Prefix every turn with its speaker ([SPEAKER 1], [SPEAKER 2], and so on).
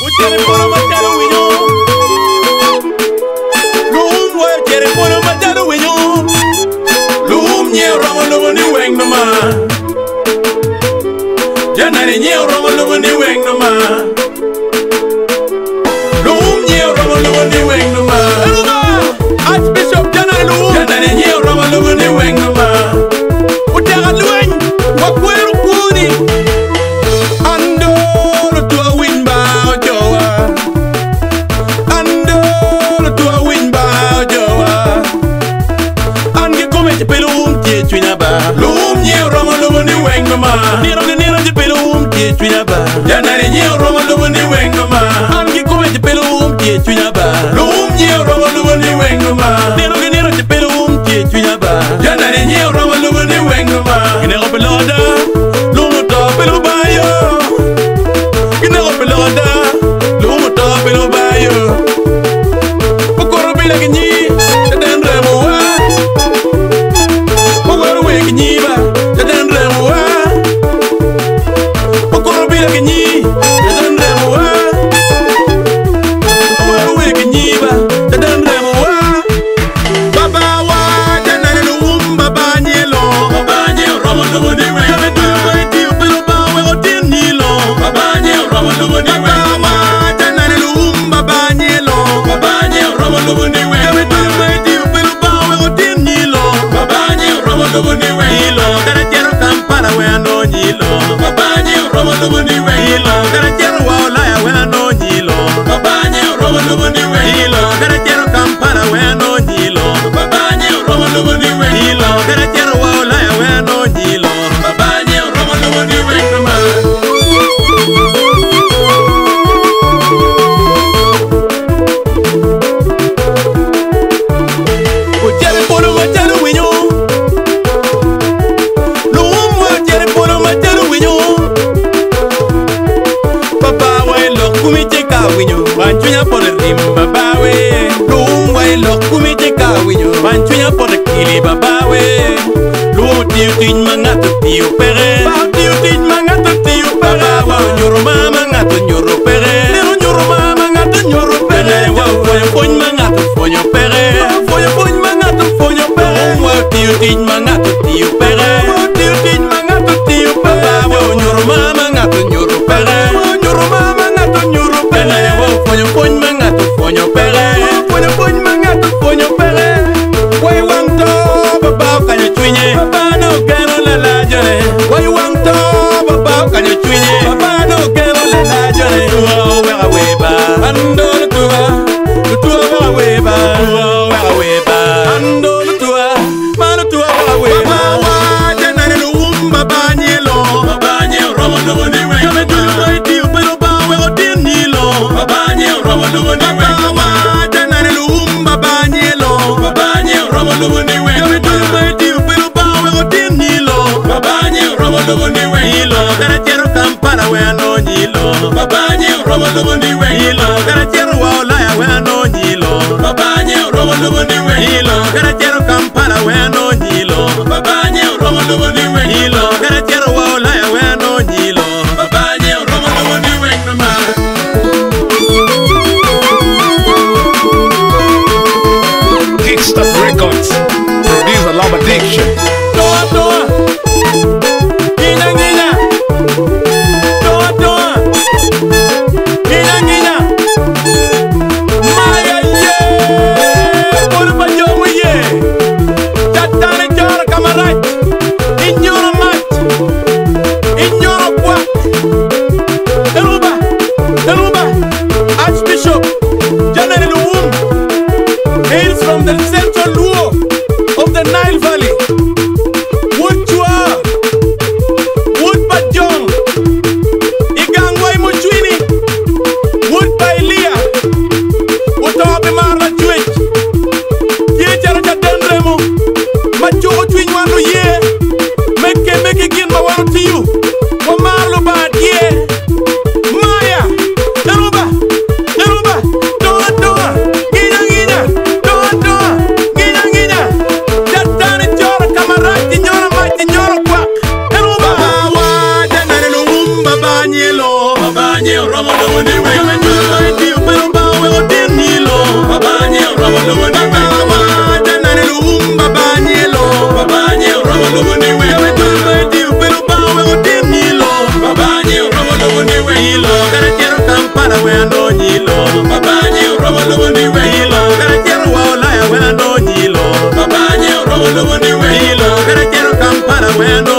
[SPEAKER 1] Quiere por matar un niño. Lum wa quiere por matar un niño. Lum nie romo lo ni weng no ma. Jana ni nie romo lo ni weng no ma. Lum nie romo lo ni weng no ma. Archbishop Jana Lum. Jana ni nie romo lo ni weng no ma. Utera lueng wa kweru kuni. Ando lo tua winba jowa. Ando lo tua winba jowa. Ange come te pelum tie twina ba. Lum nie romo lo ni weng no ma. Niro te pelum tie twina ba. Jana ni nie romo lo ni weng no ma. Ange come te pelum tie twina ba. Lum nie romo lo ni weng no ma. Niro te pelum tie twina ba. Jana ni nie romo lo ni weng no ma. Kine ko peloda. Lum to pelu ba yo. Kine ko peloda. Lum to pelu ba yo. Pokoro bila kinyi. Teden remo wa. Pokoro we kinyi ba. Teden remo wa. Pokoro bila kinyi. Teden remo wa. Pokoro we kinyi ba. Teden remo wa. Baba wa jana le lum baba nyelo. Baba nye romo lo ni we. Kame tu we ti pelu ba we o tin ni lo. Baba nye romo lo ni we. Baba wa jana le lum baba nyelo. Baba nye romo lo ni we. Kame tu we ti pelu ba we o tin ni lo. Baba nye romo lo ni we. Ilo kara jero Kampala we ano nyilo. Baba nye romo lo ni we. Ilo kara jero wa Ulaya we ano nyilo. Baba nye romo lo ni we. Ilo kara jero Kampala we ano nyilo. Baba nye romo lo ni we. Ilo kara jero wa Ulaya we ano nyilo. Baba nye romo lo ni we. Ujere polo matero winyo. Lumwa ujere polo matero winyo. Papa wa elo kumite ka winyo. Banchunya pole rim baba we. Lumwa elo kumite ka winyo. Banchunya pole kili baba we. Lumu tiu tin mangato tiu pere. Tiu tin mangato tiu pere. Wa nyoro mama ngato nyoro pere. Nyoro mama ngato nyoro pere. Wa fonyo mangato fonyo pere. Fonyo mangato fonyo pere. Wa tiu tin mangato tiu pere. Tiu tin mangato tiu pere. Wa nyoro mama ngato nyoro pere. Nyoro mama ngato nyoro pere. Wa fonyo mangato fonyo pere. Fonyo mangato fonyo pere. Wai wanto baba kanyo twinye. Baba no gero la la jore. Wai wanto baba kanyo twinye. Baba no gero la la jore. Tuwa wera weba. Ando tuwa. Tuwa wera weba. Tuwa wera weba. Ando tuwa. Mano tuwa wera weba. Baba wa jana le lum baba nyelo. Baba nye romo lo ni we. Kame tu wai ti pero ba we o tin ni lo. Baba nye romo lo ni we. Baba wa jana le lum baba nyelo. Baba nye romo lo ni we. Kame tu wai ti pero ba we o tin ni lo. Baba nye romo lo ni we. Ilo kara jero Kampala we ano nyilo. Baba nye romo lo ni we. Ilo kara jero wa Ulaya we ano nyilo. Baba nye romo lo ni we. Ilo kara jero Kampala we ano nyilo. Baba nye romo lo ni we. Ilo kara jero wa Ulaya we ano nyilo. Baba nye romo lo ni we.
[SPEAKER 2] Kickstart Records. Producer Love Addiction.
[SPEAKER 1] Toa toa. Nina nina. Toa toa. Nina nina. Maya ye. Por bajomu ye. Tatane jara kamarat. Ignoro mat. Ignoro kwa. Eruba. Eruba. Archbishop Jana Lum. Hails from the central Luo of the Nile Valley. Wood Chua, Wood Bajong, Igangwai Muchwini, Wood Bailia, Wood Obi Marla Chwich, Yejar Jatendremo, Macho Twin Wano Ye, make it give my one to you, Wamarlo Bad Ye, Maya, Eruba, Doa Doa, Gina Gina, Doa Doa, Gina Gina, Jatani Jora Kamarati Nyora Mati Nyora Kwa, Eruba, Wa Jana Lumba Banyelo, Banye Romo Niwe. wendo